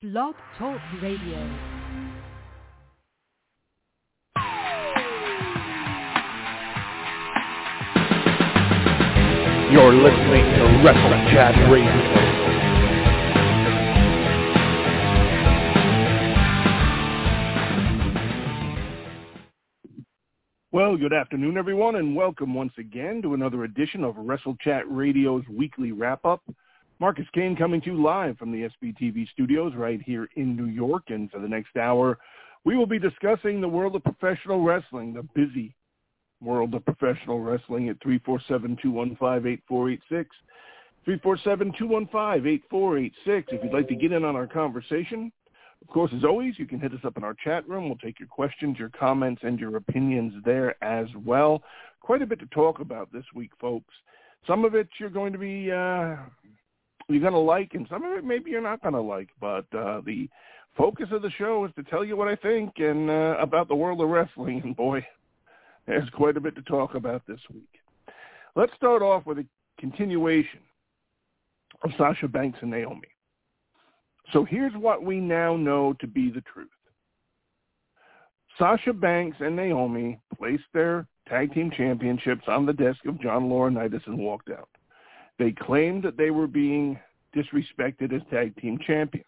Blog Talk Radio. You're listening to Wrestle Chat Radio. Well, good afternoon, everyone, and welcome once again to another edition of Wrestle Chat Radio's weekly wrap-up. Marcus Kane coming to you live from the SBTV studios right here in New York, and for the next hour, we will be discussing the world of professional wrestling, the busy world of professional wrestling at 347-215-8486. 347-215-8486. If you'd like to get in on our conversation, of course, as always, you can hit us up in our chat room. We'll take your questions, your comments, and your opinions there as well. Quite a bit to talk about this week, folks. Some of it you're going to be you're going to like, and some of it maybe you're not going to like. But the focus of the show is to tell you what I think and about the world of wrestling. And boy, there's quite a bit to talk about this week. Let's start off with a continuation of Sasha Banks and Naomi. So here's what we now know to be the truth. Sasha Banks and Naomi placed their tag team championships on the desk of John Laurinaitis and walked out. They claimed that they were being disrespected as tag team champions.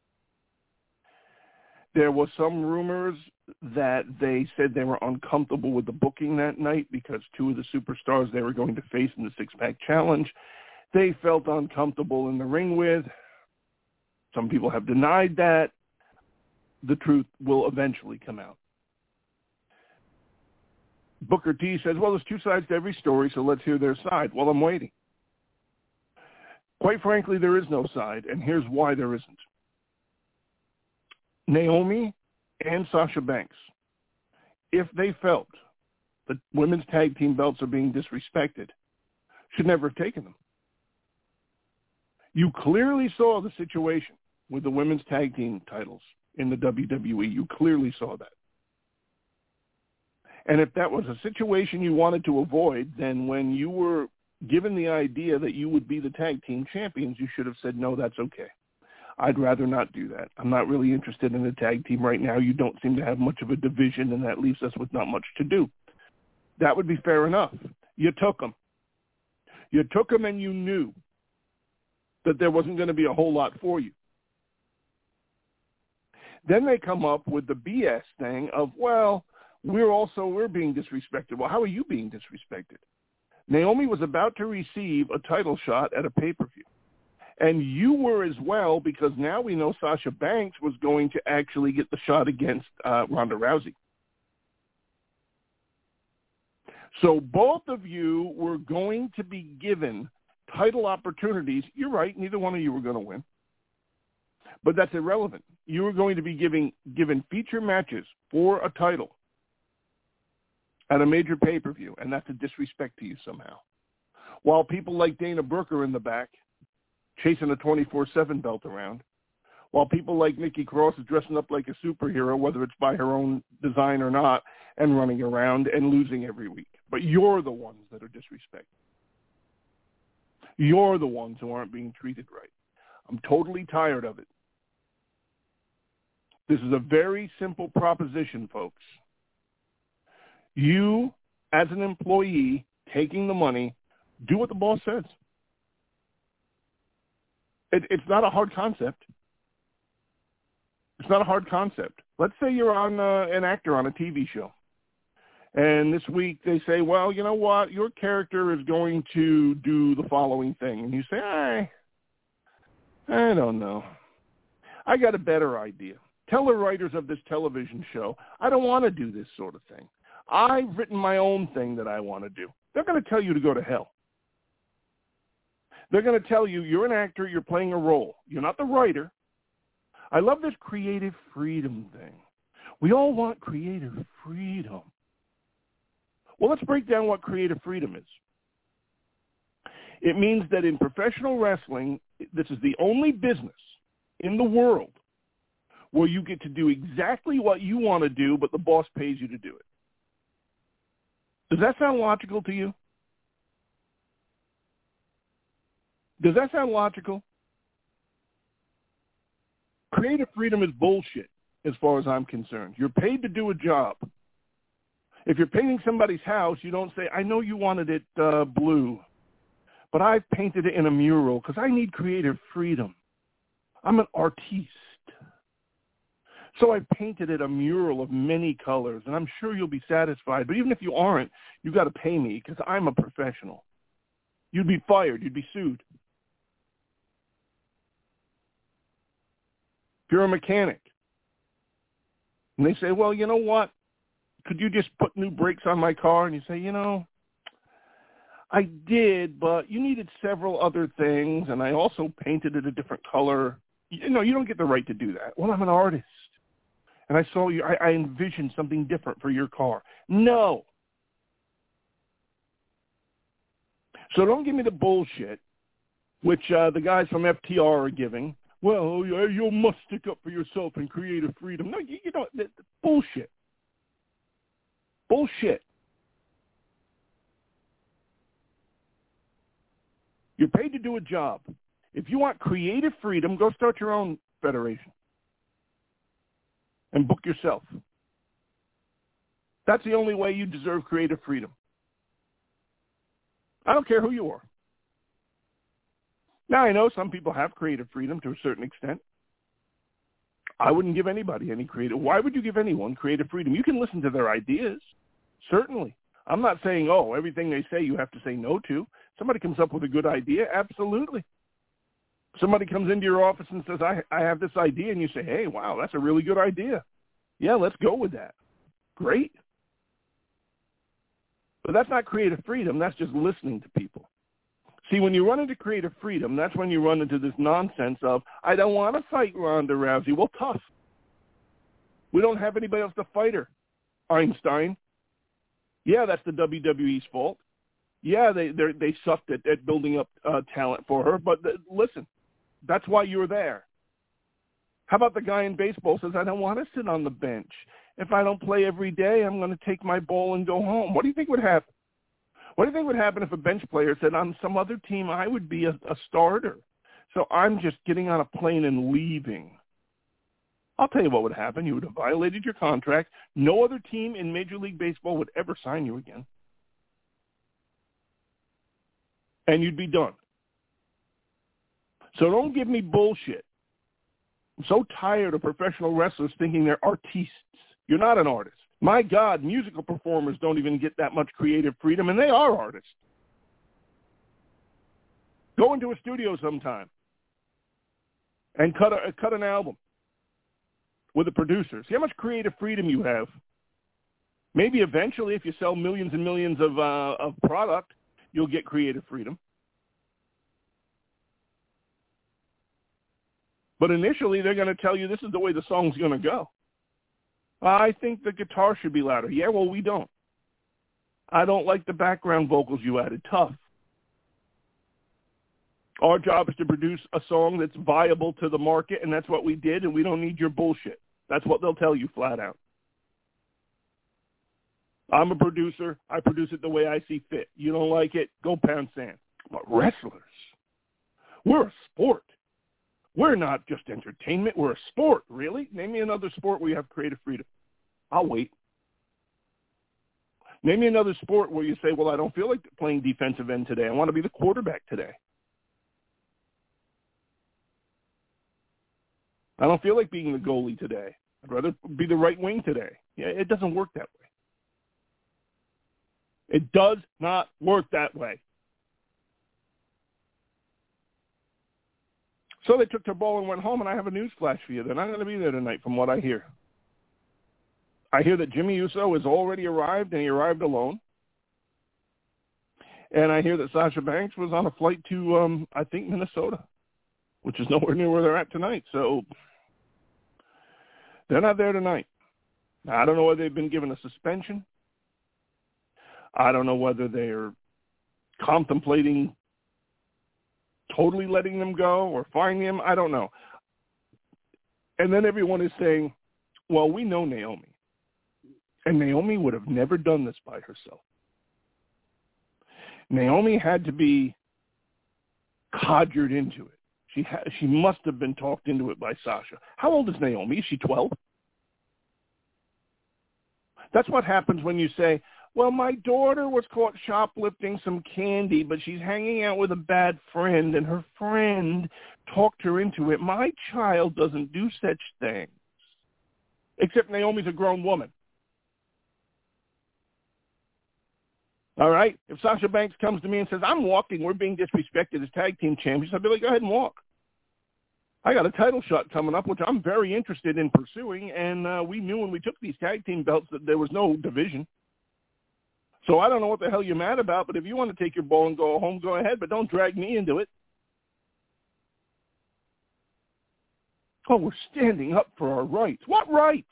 There was some rumors that they said they were uncomfortable with the booking that night because two of the superstars they were going to face in the six-pack challenge, they felt uncomfortable in the ring with. Some people have denied that. The truth will eventually come out. Booker T says, well, there's two sides to every story, so let's hear their side. Well, I'm waiting. Quite frankly, there is no side, and here's why there isn't. Naomi and Sasha Banks, if they felt that women's tag team belts are being disrespected, should never have taken them. You clearly saw the situation with the women's tag team titles in the WWE. You clearly saw that. And if that was a situation you wanted to avoid, then when you were given the idea that you would be the tag team champions, you should have said, no, that's okay. I'd rather not do that. I'm not really interested in the tag team right now. You don't seem to have much of a division, and that leaves us with not much to do. That would be fair enough. You took them. You took them, and you knew that there wasn't going to be a whole lot for you. Then they come up with the BS thing of, well, we're being disrespected. Well, how are you being disrespected? Naomi was about to receive a title shot at a pay-per-view. And you were as well, because now we know Sasha Banks was going to actually get the shot against Ronda Rousey. So both of you were going to be given title opportunities. You're right, neither one of you were going to win. But that's irrelevant. You were going to be given feature matches for a title at a major pay-per-view, and that's a disrespect to you somehow. While people like Dana Brooke are in the back, chasing a 24/7 belt around, while people like Nikki Cross is dressing up like a superhero, whether it's by her own design or not, and running around and losing every week. But you're the ones that are disrespected. You're the ones who aren't being treated right. I'm totally tired of it. This is a very simple proposition, folks. You, as an employee, taking the money, do what the boss says. It's not a hard concept. It's not a hard concept. Let's say you're on an actor on a TV show. And this week they say, well, you know what? Your character is going to do the following thing. And you say, I don't know. I got a better idea. Tell the writers of this television show, I don't want to do this sort of thing. I've written my own thing that I want to do. They're going to tell you to go to hell. They're going to tell you, you're an actor, you're playing a role. You're not the writer. I love this creative freedom thing. We all want creative freedom. Well, let's break down what creative freedom is. It means that in professional wrestling, this is the only business in the world where you get to do exactly what you want to do, but the boss pays you to do it. Does that sound logical to you? Does that sound logical? creative freedom is bullshit as far as I'm concerned. You're paid to do a job. If you're painting somebody's house, you don't say, I know you wanted it blue, but I've painted it in a mural because I need creative freedom. I'm an artiste. So I painted it a mural of many colors, and I'm sure you'll be satisfied. But even if you aren't, you've got to pay me because I'm a professional. You'd be fired. You'd be sued. If you're a mechanic, and they say, well, you know what? Could you just put new brakes on my car? And you say, I did, but you needed several other things, and I also painted it a different color. You don't get the right to do that. Well, I'm an artist, and I saw you. I envisioned something different for your car. No. So don't give me the bullshit, which the guys from FTR are giving. Well, you must stick up for yourself and creative freedom. No, bullshit. Bullshit. You're paid to do a job. If you want creative freedom, go start your own federation and book yourself. That's the only way you deserve creative freedom. I don't care who you are. Now, I know some people have creative freedom to a certain extent. I wouldn't give anybody any creative. Why would you give anyone creative freedom? You can listen to their ideas. Certainly. I'm not saying, everything they say you have to say no to. Somebody comes up with a good idea, absolutely. Somebody comes into your office and says, I have this idea, and you say, hey, wow, that's a really good idea. Yeah, let's go with that. Great. But that's not creative freedom. That's just listening to people. See, when you run into creative freedom, that's when you run into this nonsense of, I don't want to fight Ronda Rousey. Well, tough. We don't have anybody else to fight her. Einstein. Yeah, that's the WWE's fault. Yeah, they sucked at building up talent for her. But listen, that's why you're there. How about the guy in baseball says, I don't want to sit on the bench. If I don't play every day, I'm going to take my ball and go home. What do you think would happen? What do you think would happen if a bench player said, on some other team, I would be a starter? So I'm just getting on a plane and leaving. I'll tell you what would happen. You would have violated your contract. No other team in Major League Baseball would ever sign you again. And you'd be done. So don't give me bullshit. I'm so tired of professional wrestlers thinking they're artistes. You're not an artist. My God, musical performers don't even get that much creative freedom, and they are artists. Go into a studio sometime and cut an album with a producer. See how much creative freedom you have. Maybe eventually, if you sell millions and millions of product, you'll get creative freedom. But initially, they're going to tell you this is the way the song's going to go. I think the guitar should be louder. Yeah, well, we don't. I don't like the background vocals you added. Tough. Our job is to produce a song that's viable to the market, and that's what we did, and we don't need your bullshit. That's what they'll tell you flat out. I'm a producer. I produce it the way I see fit. You don't like it, go pound sand. But wrestlers, we're a sport. We're not just entertainment. We're a sport, really. Name me another sport where you have creative freedom. I'll wait. Name me another sport where you say, well, I don't feel like playing defensive end today. I want to be the quarterback today. I don't feel like being the goalie today. I'd rather be the right wing today. Yeah, it doesn't work that way. It does not work that way. So they took their ball and went home, and I have a news flash for you. They're not going to be there tonight from what I hear. I hear that Jimmy Uso has already arrived, and he arrived alone. And I hear that Sasha Banks was on a flight to, I think, Minnesota, which is nowhere near where they're at tonight. So they're not there tonight. Now, I don't know whether they've been given a suspension. I don't know whether they're contemplating totally letting them go or fining them. I don't know. And then everyone is saying, well, we know Naomi. And Naomi would have never done this by herself. Naomi had to be conjured into it. She must have been talked into it by Sasha. How old is Naomi? Is she 12? That's what happens when you say, well, my daughter was caught shoplifting some candy, but she's hanging out with a bad friend, and her friend talked her into it. My child doesn't do such things. Except Naomi's a grown woman. All right? If Sasha Banks comes to me and says, I'm walking, we're being disrespected as tag team champions, I'd be like, go ahead and walk. I got a title shot coming up, which I'm very interested in pursuing, and we knew when we took these tag team belts that there was no division. So I don't know what the hell you're mad about, but if you want to take your ball and go home, go ahead, but don't drag me into it. Oh, we're standing up for our rights. What rights?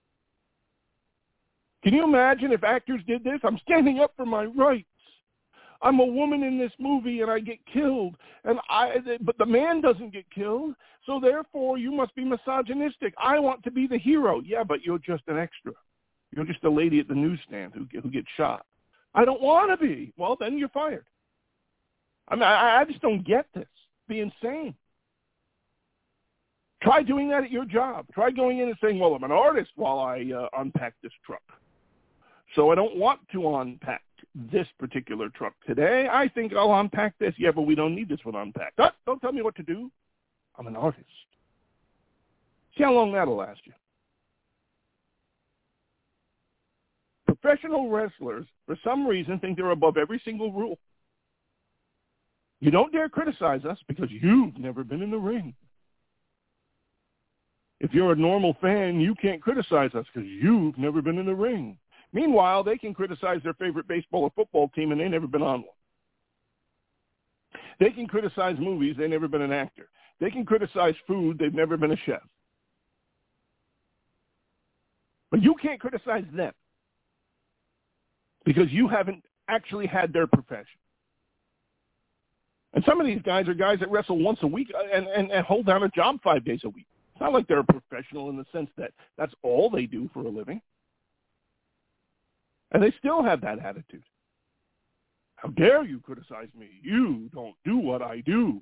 Can you imagine if actors did this? I'm standing up for my rights. I'm a woman in this movie and I get killed, but the man doesn't get killed, so therefore you must be misogynistic. I want to be the hero. Yeah, but you're just an extra. You're just a lady at the newsstand who gets shot. I don't want to be. Well, then you're fired. I mean, I just don't get this. Be insane. Try doing that at your job. Try going in and saying, well, I'm an artist while I unpack this truck. So I don't want to unpack this particular truck today. I think I'll unpack this. Yeah, but we don't need this one unpacked. Don't tell me what to do. I'm an artist. See how long that'll last you. Professional wrestlers, for some reason, think they're above every single rule. You don't dare criticize us because you've never been in the ring. If you're a normal fan, you can't criticize us because you've never been in the ring. Meanwhile, they can criticize their favorite baseball or football team, and they've never been on one. They can criticize movies. They've never been an actor. They can criticize food. They've never been a chef. But you can't criticize them because you haven't actually had their profession. And some of these guys are guys that wrestle once a week and hold down a job 5 days a week. It's not like they're a professional in the sense that that's all they do for a living. And they still have that attitude. How dare you criticize me? You don't do what I do.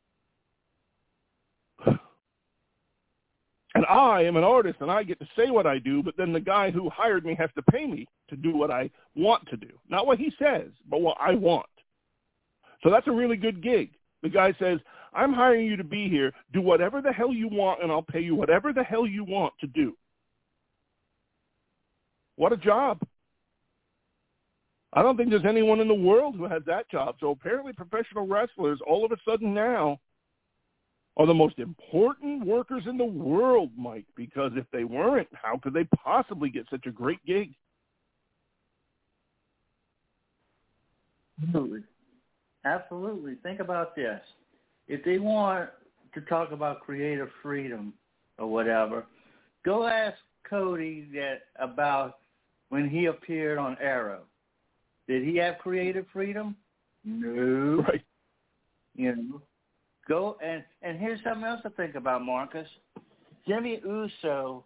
And I am an artist, and I get to say what I do, but then the guy who hired me has to pay me to do what I want to do. Not what he says, but what I want. So that's a really good gig. The guy says, I'm hiring you to be here. Do whatever the hell you want, and I'll pay you whatever the hell you want to do. What a job. I don't think there's anyone in the world who has that job. So apparently professional wrestlers all of a sudden now are the most important workers in the world, Mike, because if they weren't, how could they possibly get such a great gig? Absolutely. Absolutely. Think about this. If they want to talk about creative freedom or whatever, go ask Cody about when he appeared on Arrow. Did he have creative freedom? No. Right. You know, go and here's something else to think about, Marcus. Jimmy Uso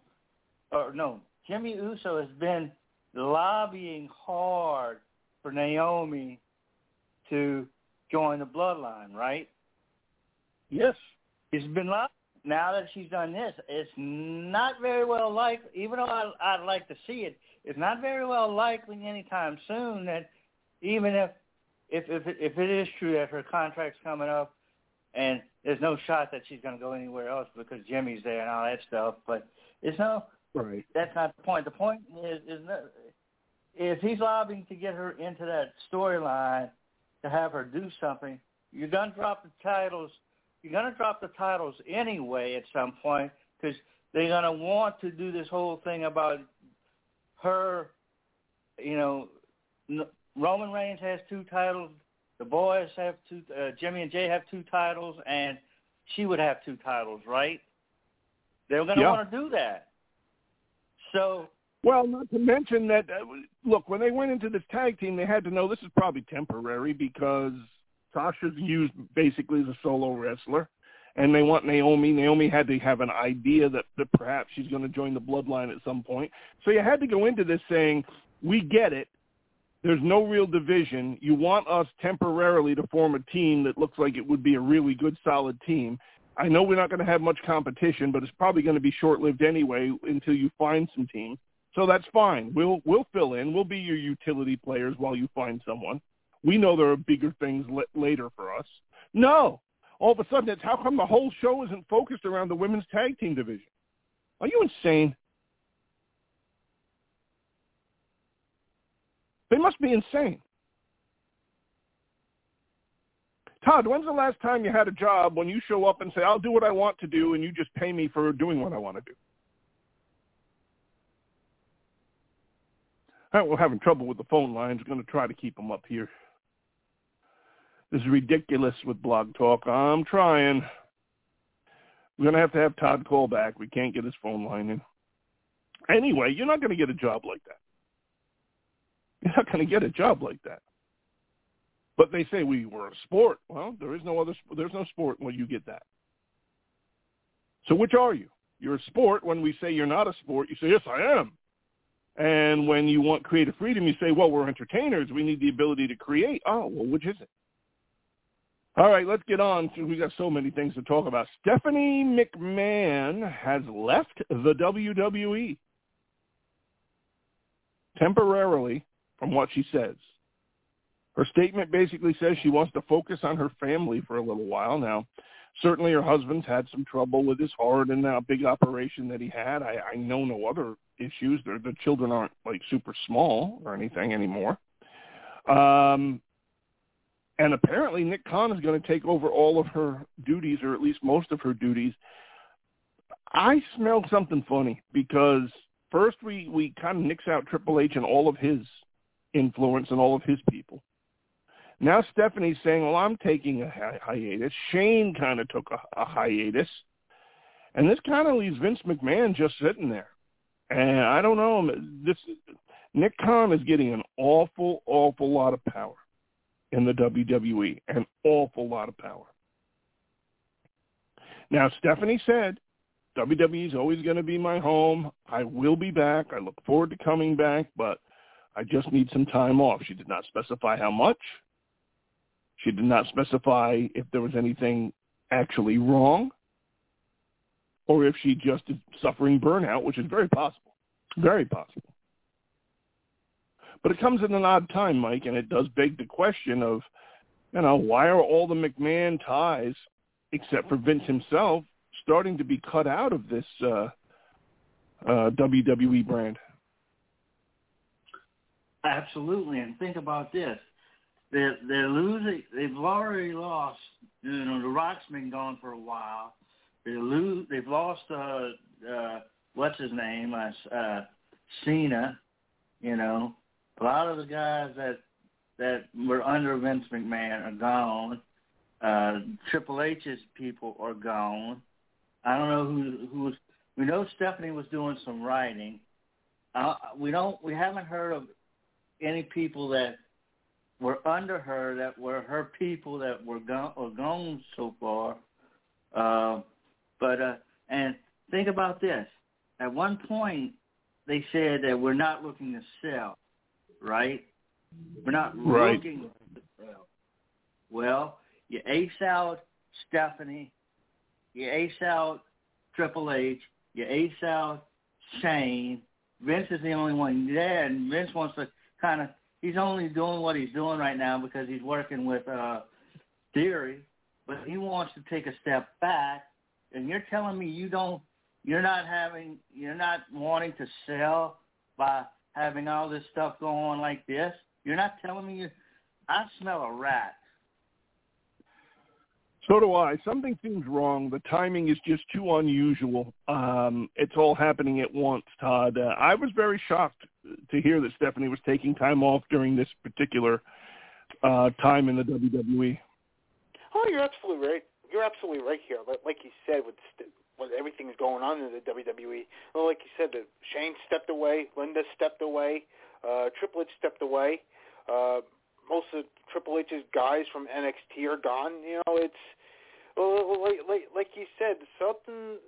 has been lobbying hard for Naomi to join the bloodline, right? Yes. He's been lobbying. Now that she's done this, it's not very well likely, even though I'd like to see it, it's not very well likely anytime soon that even if it is true that her contract's coming up and there's no shot that she's going to go anywhere else because Jimmy's there and all that stuff, but it's no, right. That's not the point. The point is not, if he's lobbying to get her into that storyline to have her do something, you're going to drop the titles. You're going to drop the titles anyway at some point because they're going to want to do this whole thing about her, you know, Roman Reigns has 2 titles. The boys have 2. Jimmy and Jay have 2 titles, and she would have 2 titles, right? They're going to want to do that. So, well, not to mention that. Look, when they went into this tag team, they had to know this is probably temporary because Sasha's used basically as a solo wrestler, and they want Naomi. Naomi had to have an idea that perhaps she's going to join the bloodline at some point. So you had to go into this saying, we get it. There's no real division. You want us temporarily to form a team that looks like it would be a really good, solid team. I know we're not going to have much competition, but it's probably going to be short-lived anyway until you find some teams. So that's fine. We'll fill in. We'll be your utility players while you find someone. We know there are bigger things later for us. No. All of a sudden, it's how come the whole show isn't focused around the women's tag team division? Are you insane? They must be insane. Todd, when's the last time you had a job when you show up and say, I'll do what I want to do, and you just pay me for doing what I want to do? All right, we're having trouble with the phone lines. We're going to try to keep them up here. This is ridiculous with Blog Talk. I'm trying. We're going to have Todd call back. We can't get his phone line in. Anyway, you're not going to get a job like that. You're not going to get a job like that. But they say we were a sport. Well, there's no sport when you get that. So which are you? You're a sport. When we say you're not a sport, you say, yes, I am. And when you want creative freedom, you say, well, we're entertainers. We need the ability to create. Oh, well, which is it? All right, let's get on. We've got so many things to talk about. Stephanie McMahon has left the WWE temporarily, from what she says. Her statement basically says she wants to focus on her family for a little while. Now, certainly her husband's had some trouble with his heart and a big operation that he had. I know no other issues. The children aren't, like, super small or anything anymore. And apparently Nick Khan is going to take over all of her duties, or at least most of her duties. I smelled something funny because first we kind of nix out Triple H and all of his influence and all of his people. Now Stephanie's saying, well, I'm taking a hiatus. Shane kind of took a hiatus. And this kind of leaves Vince McMahon just sitting there. And I don't know. Nick Khan is getting an awful, awful lot of power in the WWE. An awful lot of power. Now, Stephanie said, WWE is always going to be my home. I will be back. I look forward to coming back, but I just need some time off. She did not specify how much. She did not specify if there was anything actually wrong or if she just is suffering burnout, which is very possible. Very possible. But it comes at an odd time, Mike, and it does beg the question of, why are all the McMahon ties, except for Vince himself, starting to be cut out of this WWE brand? Absolutely, and think about this. They're losing. They've already lost. The Rock's been gone for a while. They've lost. What's his name? Cena. A lot of the guys that were under Vince McMahon are gone. Triple H's people are gone. I don't know who's. We know Stephanie was doing some writing. We haven't heard of any people that were under her that were her people that were gone so far. And think about this. At one point, they said that we're not looking to sell, right? We're not looking to sell. Well, you ace out Stephanie, you ace out Triple H, you ace out Shane. Vince is the only one there, and Vince wants to kind of, he's only doing what he's doing right now because he's working with Theory, but he wants to take a step back, and you're telling me you're not wanting to sell by having all this stuff go on like this? You're not telling me I smell a rat. So do I. Something seems wrong. The timing is just too unusual. It's all happening at once, Todd. I was very shocked to hear that Stephanie was taking time off during this particular time in the WWE. Oh, you're absolutely right. You're absolutely right here. Like you said, with everything's going on in the WWE. Well, like you said, Shane stepped away, Linda stepped away, Triple H stepped away. Most of Triple H's guys from NXT are gone. It's like you said, something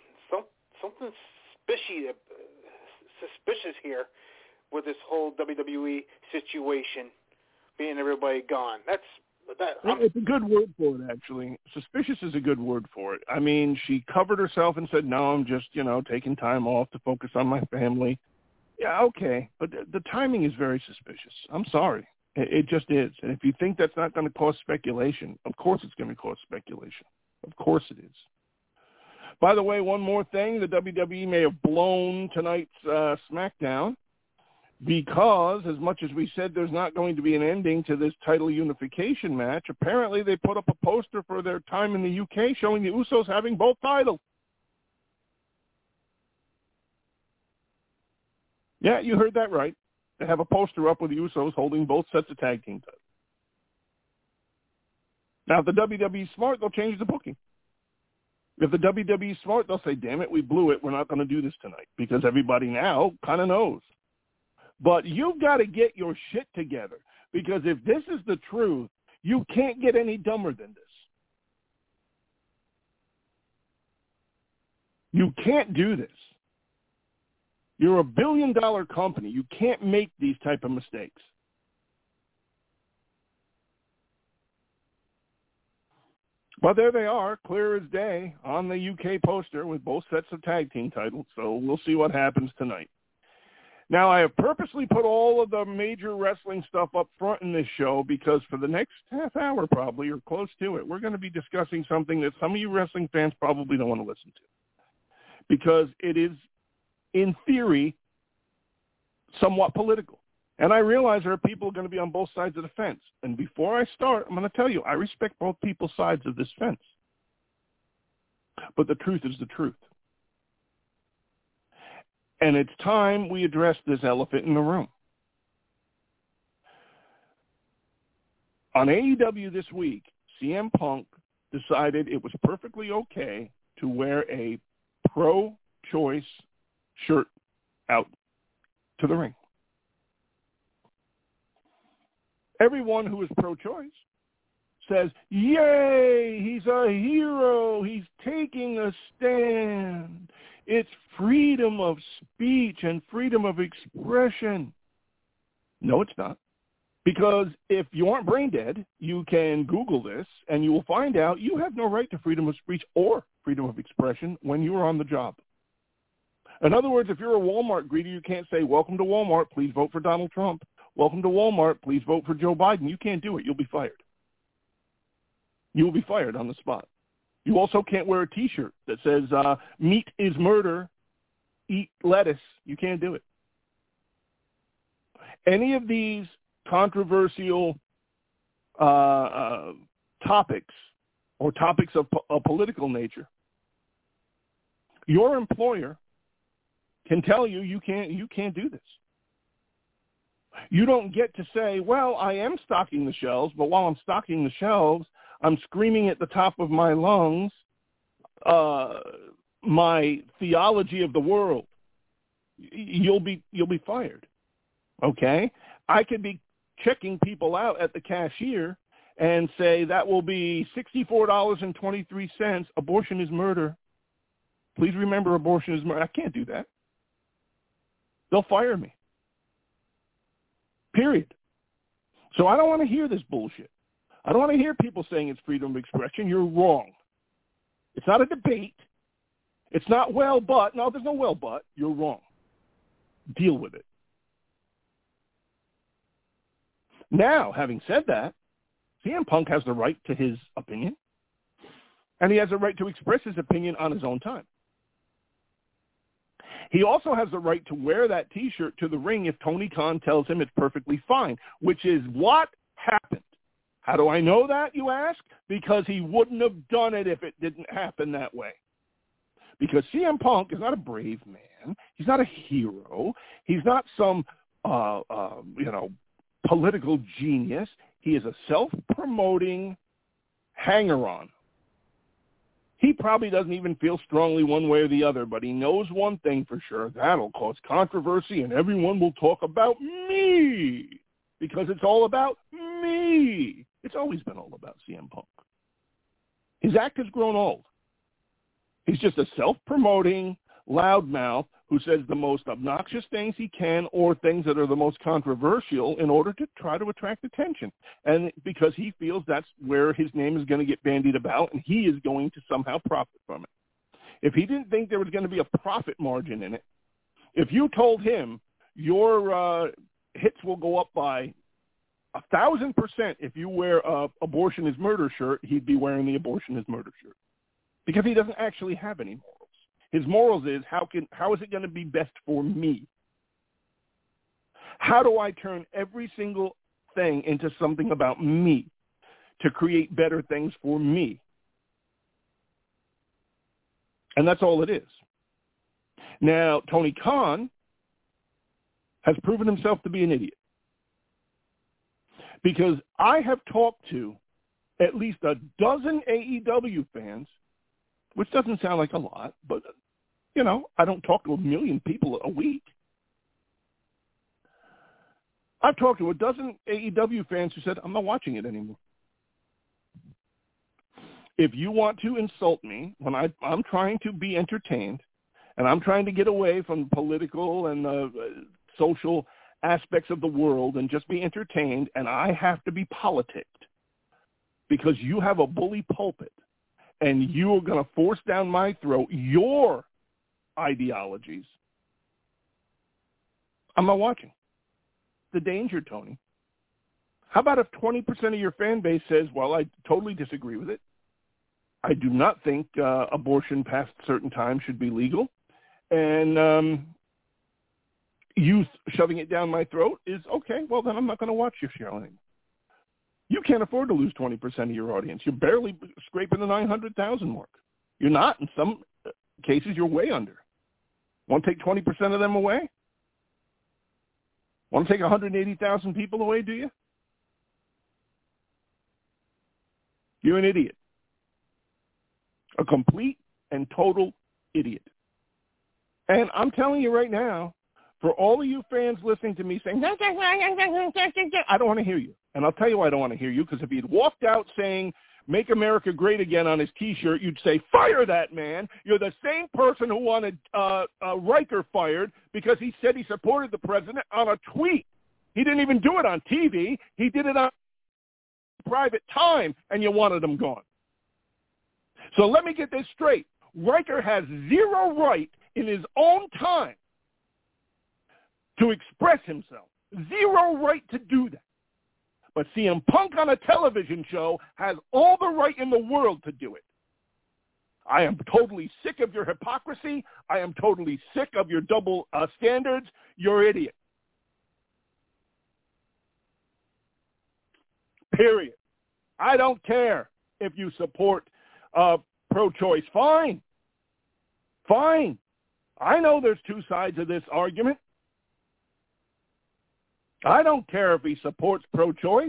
suspicious here with this whole WWE situation, being everybody gone. That's But that it's a good word for it, actually. Suspicious is a good word for it. I mean, she covered herself and said, no, I'm just, taking time off to focus on my family. Yeah, okay, but the timing is very suspicious. I'm sorry. It just is. And if you think that's not going to cause speculation, of course it's going to cause speculation. Of course it is. By the way, one more thing. The WWE may have blown tonight's SmackDown because, as much as we said there's not going to be an ending to this title unification match, apparently they put up a poster for their time in the UK showing the Usos having both titles. Yeah, you heard that right. They have a poster up with the Usos holding both sets of tag team titles. Now, if the WWE's smart, they'll change the booking. If the WWE's smart, they'll say, damn it, we blew it. We're not going to do this tonight, because everybody now kind of knows. But you've got to get your shit together, because if this is the truth, you can't get any dumber than this. You can't do this. You're a billion-dollar company. You can't make these type of mistakes. But there they are, clear as day, on the UK poster with both sets of tag team titles, so we'll see what happens tonight. Now, I have purposely put all of the major wrestling stuff up front in this show because for the next half hour probably, or close to it, we're going to be discussing something that some of you wrestling fans probably don't want to listen to, because it is, in theory, somewhat political. And I realize there are people going to be on both sides of the fence. And before I start, I'm going to tell you, I respect both people's sides of this fence. But the truth is the truth. And it's time we address this elephant in the room. On AEW this week, CM Punk decided it was perfectly okay to wear a pro-choice shirt out to the ring. Everyone who is pro-choice says, yay, he's a hero, he's taking a stand. It's freedom of speech and freedom of expression. No, it's not. Because if you aren't brain dead, you can Google this and you will find out you have no right to freedom of speech or freedom of expression when you are on the job. In other words, if you're a Walmart greeter, you can't say, welcome to Walmart, please vote for Donald Trump. Welcome to Walmart, please vote for Joe Biden. You can't do it. You'll be fired. You will be fired on the spot. You also can't wear a T-shirt that says, meat is murder, eat lettuce. You can't do it. Any of these controversial topics or topics of a political nature, your employer can tell you you can't do this. You don't get to say, well, I am stocking the shelves, but while I'm stocking the shelves, I'm screaming at the top of my lungs my theology of the world. You'll be fired. Okay? I could be checking people out at the cashier and say that will be $64.23. Abortion is murder. Please remember, abortion is murder. I can't do that. They'll fire me. Period. So I don't want to hear this bullshit. I don't want to hear people saying it's freedom of expression. You're wrong. It's not a debate. It's not well, but. No, there's no well, but. You're wrong. Deal with it. Now, having said that, CM Punk has the right to his opinion, and he has the right to express his opinion on his own time. He also has the right to wear that T-shirt to the ring if Tony Khan tells him it's perfectly fine, which is what happened. How do I know that, you ask? Because he wouldn't have done it if it didn't happen that way. Because CM Punk is not a brave man. He's not a hero. He's not some, political genius. He is a self-promoting hanger-on. He probably doesn't even feel strongly one way or the other, but he knows one thing for sure. That'll cause controversy, and everyone will talk about me because it's all about me. It's always been all about CM Punk. His act has grown old. He's just a self-promoting loudmouth who says the most obnoxious things he can or things that are the most controversial in order to try to attract attention. And because he feels that's where his name is going to get bandied about and he is going to somehow profit from it. If he didn't think there was going to be a profit margin in it, if you told him your hits will go up by 1,000% if you wear a abortion is murder shirt, he'd be wearing the abortion is murder shirt because he doesn't actually have any morals. His morals is how is it going to be best for me? How do I turn every single thing into something about me to create better things for me? And that's all it is. Now, Tony Khan has proven himself to be an idiot because I have talked to at least a dozen AEW fans, which doesn't sound like a lot, but you know, I don't talk to 1 million people a week. I've talked to a dozen AEW fans who said, I'm not watching it anymore. If you want to insult me when I'm trying to be entertained and I'm trying to get away from political and social aspects of the world and just be entertained, and I have to be politicked because you have a bully pulpit and you are going to force down my throat your ideologies, I'm not watching. The danger, Tony. How about if 20% of your fan base says, well, I totally disagree with it. I do not think abortion past a certain time should be legal. And you shoving it down my throat is okay. Well, then I'm not going to watch your show anymore. You can't afford to lose 20% of your audience. You're barely scraping the 900,000 mark. You're not. In some cases, you're way under. Want to take 20% of them away? Want to take 180,000 people away, do you? You're an idiot. A complete and total idiot. And I'm telling you right now, for all of you fans listening to me saying, I don't want to hear you. And I'll tell you why I don't want to hear you, because if he'd walked out saying, Make America Great Again on his T-shirt, you'd say, fire that man. You're the same person who wanted Riker fired because he said he supported the president on a tweet. He didn't even do it on TV. He did it on private time, and you wanted him gone. So let me get this straight. Riker has zero right in his own time to express himself. Zero right to do that. But CM Punk on a television show has all the right in the world to do it. I am totally sick of your hypocrisy. I am totally sick of your double standards. You're an idiot. Period. I don't care if you support pro-choice. Fine. Fine. I know there's two sides of this argument. I don't care if he supports pro-choice.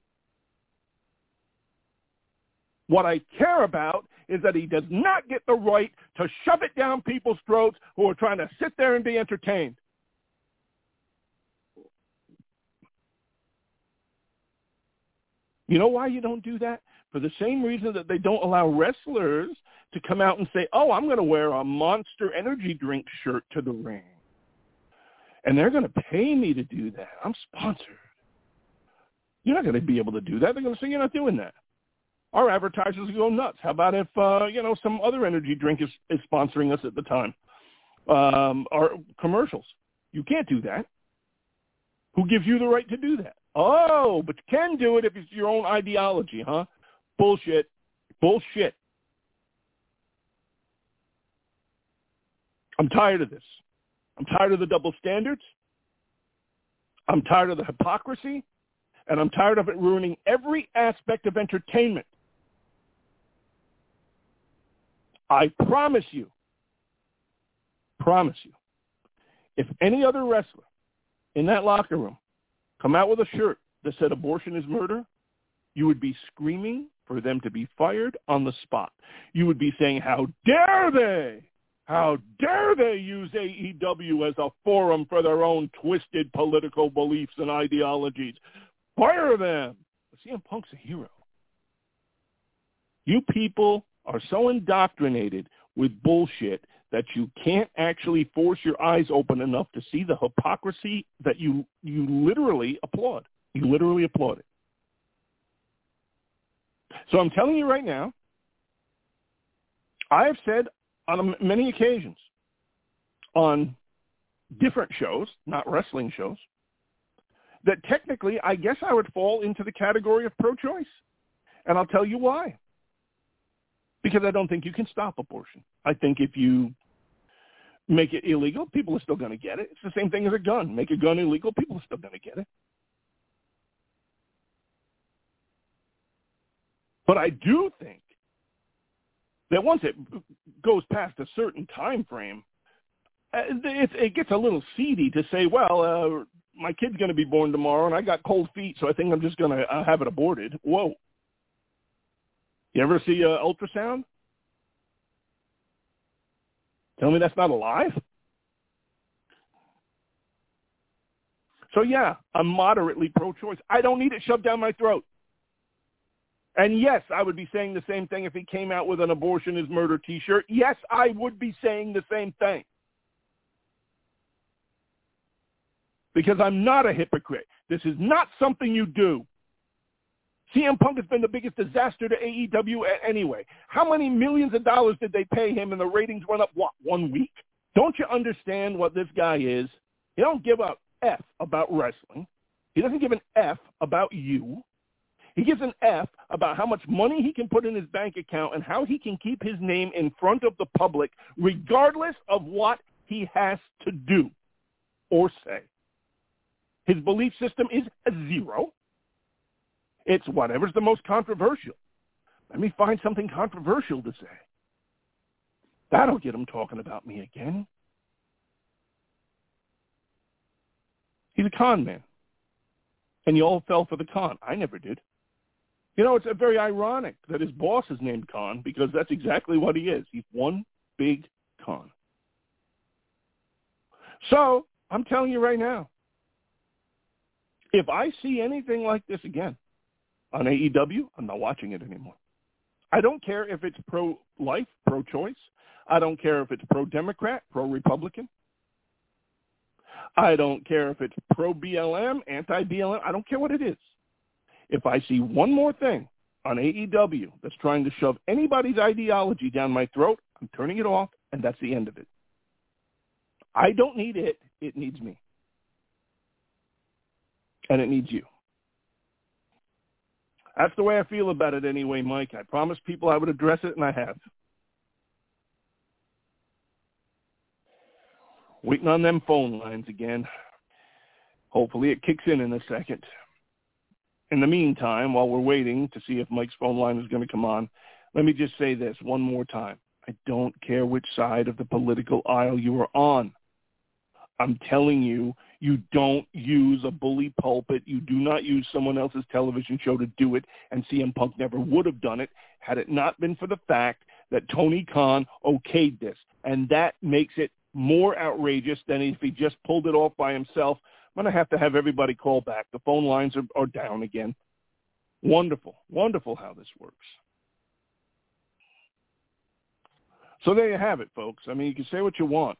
What I care about is that he does not get the right to shove it down people's throats who are trying to sit there and be entertained. You know why you don't do that? For the same reason that they don't allow wrestlers to come out and say, oh, I'm going to wear a Monster Energy drink shirt to the ring. And they're going to pay me to do that. I'm sponsored. You're not going to be able to do that. They're going to say, you're not doing that. Our advertisers go nuts. How about if, some other energy drink is sponsoring us at the time? Our commercials. You can't do that. Who gives you the right to do that? Oh, but you can do it if it's your own ideology, huh? Bullshit. Bullshit. I'm tired of this. I'm tired of the double standards. I'm tired of the hypocrisy. And I'm tired of it ruining every aspect of entertainment. I promise you, if any other wrestler in that locker room come out with a shirt that said abortion is murder, you would be screaming for them to be fired on the spot. You would be saying, how dare they? How dare they use AEW as a forum for their own twisted political beliefs and ideologies? Fire them. CM Punk's a hero. You people are so indoctrinated with bullshit that you can't actually force your eyes open enough to see the hypocrisy that you literally applaud. You literally applaud it. So I'm telling you right now, I have said on many occasions on different shows, not wrestling shows, that technically I guess I would fall into the category of pro-choice. And I'll tell you why. Because I don't think you can stop abortion. I think if you make it illegal, people are still going to get it. It's the same thing as a gun. Make a gun illegal, people are still going to get it. But I do think that once it goes past a certain time frame, it gets a little seedy to say, well, my kid's going to be born tomorrow, and I got cold feet, so I think I'm just going to have it aborted. Whoa. You ever see ultrasound? Tell me that's not alive? So, yeah, I'm moderately pro-choice. I don't need it shoved down my throat. And, yes, I would be saying the same thing if he came out with an abortion is murder T-shirt. Yes, I would be saying the same thing. Because I'm not a hypocrite. This is not something you do. CM Punk has been the biggest disaster to AEW anyway. How many millions of dollars did they pay him and the ratings went up, 1 week? Don't you understand what this guy is? He don't give a F about wrestling. He doesn't give an F about you. He gives an F about how much money he can put in his bank account and how he can keep his name in front of the public regardless of what he has to do or say. His belief system is a zero. It's whatever's the most controversial. Let me find something controversial to say. That'll get him talking about me again. He's a con man. And you all fell for the con. I never did. You know, it's very ironic that his boss is named Con because that's exactly what he is. He's one big con. So, I'm telling you right now, if I see anything like this again on AEW, I'm not watching it anymore. I don't care if it's pro-life, pro-choice. I don't care if it's pro-Democrat, pro-Republican. I don't care if it's pro-BLM, anti-BLM. I don't care what it is. If I see one more thing on AEW that's trying to shove anybody's ideology down my throat, I'm turning it off, and that's the end of it. I don't need it. It needs me. And it needs you. That's the way I feel about it anyway, Mike. I promised people I would address it, and I have. Waiting on them phone lines again. Hopefully it kicks in a second. In the meantime, while we're waiting to see if Mike's phone line is going to come on, let me just say this one more time. I don't care which side of the political aisle you are on. I'm telling you, you don't use a bully pulpit. You do not use someone else's television show to do it, and CM Punk never would have done it had it not been for the fact that Tony Khan okayed this. And that makes it more outrageous than if he just pulled it off by himself. I'm going to have everybody call back. The phone lines are down again. Wonderful. Wonderful how this works. So there you have it, folks. I mean, you can say what you want.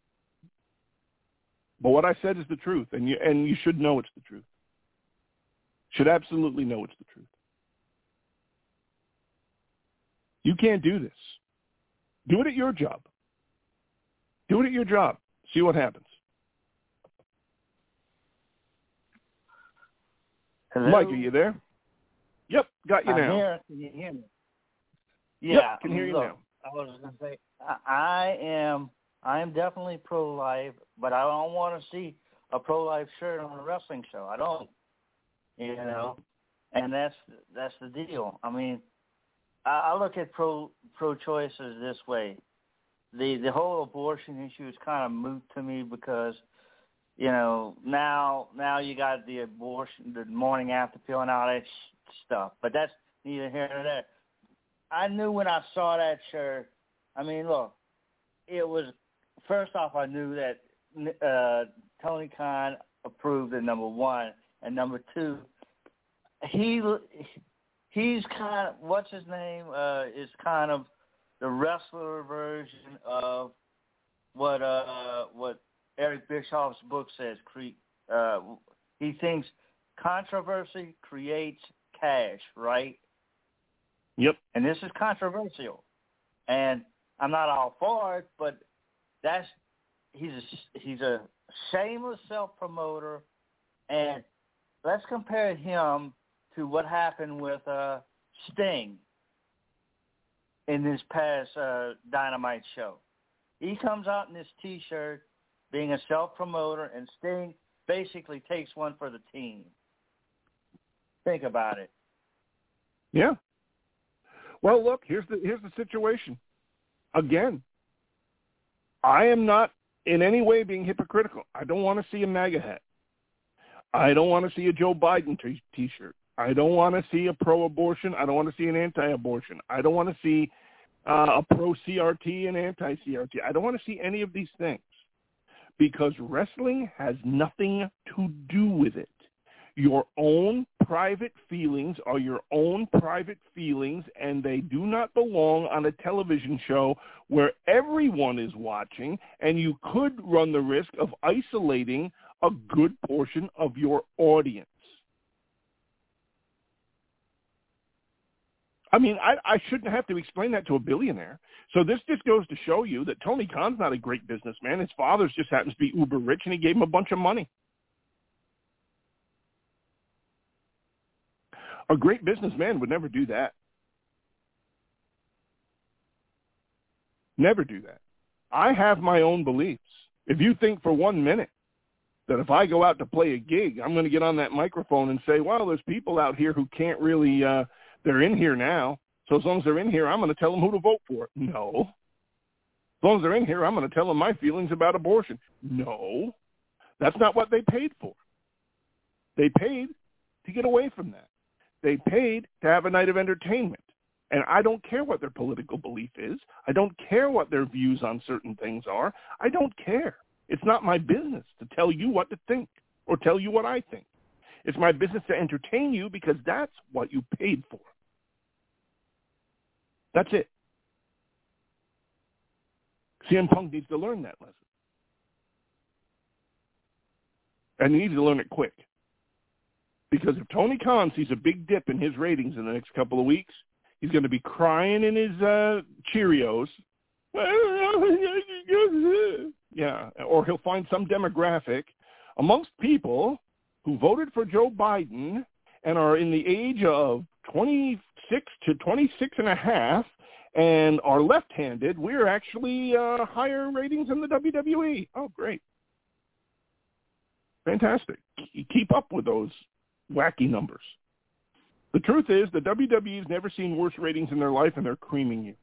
But what I said is the truth, and you should know it's the truth. Should absolutely know it's the truth. You can't do this. Do it at your job. Do it at your job. See what happens. Hello? Mike, are you there? Yep, got you now. I'm here. Can you hear me? Yeah, yep, can hear you now. I was going to say, I am definitely pro-life, but I don't want to see a pro-life shirt on a wrestling show. I don't, you know, and that's the deal. I mean, I look at pro-choice as this way. The whole abortion issue is kind of moot to me because, you know, now you got the abortion, the morning after pill and all that stuff. But that's neither here nor there. I knew when I saw that shirt, I mean, look, it was, first off, I knew that Tony Khan approved it, number one. And number two, he's kind of, what's his name, is kind of the wrestler version of what Eric Bischoff's book says. He thinks controversy creates cash, right? Yep. And this is controversial, and I'm not all for it, but he's a shameless self-promoter, and let's compare him to what happened with Sting in this past Dynamite show. He comes out in this T-shirt being a self-promoter, and Sting basically takes one for the team. Think about it. Yeah. Well, look, here's the situation. Again, I am not in any way being hypocritical. I don't want to see a MAGA hat. I don't want to see a Joe Biden T-shirt. I don't want to see a pro-abortion. I don't want to see an anti-abortion. I don't want to see a pro-CRT and anti-CRT. I don't want to see any of these things because wrestling has nothing to do with it. Your own private feelings are your own private feelings, and they do not belong on a television show where everyone is watching, and you could run the risk of isolating a good portion of your audience. I mean, I shouldn't have to explain that to a billionaire. So this just goes to show you that Tony Khan's not a great businessman. His father just happens to be uber rich, and he gave him a bunch of money. A great businessman would never do that. Never do that. I have my own beliefs. If you think for 1 minute that if I go out to play a gig, I'm going to get on that microphone and say, well, there's people out here who can't really, they're in here now. So as long as they're in here, I'm going to tell them who to vote for. No. As long as they're in here, I'm going to tell them my feelings about abortion. No. That's not what they paid for. They paid to get away from that. They paid to have a night of entertainment. And I don't care what their political belief is. I don't care what their views on certain things are. I don't care. It's not my business to tell you what to think or tell you what I think. It's my business to entertain you because that's what you paid for. That's it. CM Punk needs to learn that lesson. And he needs to learn it quick. Because if Tony Khan sees a big dip in his ratings in the next couple of weeks, he's going to be crying in his Cheerios. Yeah, or he'll find some demographic amongst people who voted for Joe Biden and are in the age of 26 to 26 and a half and are left-handed. We're actually higher ratings in the WWE. Oh, great. Fantastic. Keep up with those wacky numbers. The truth is the WWE's never seen worse ratings in their life, and they're creaming you.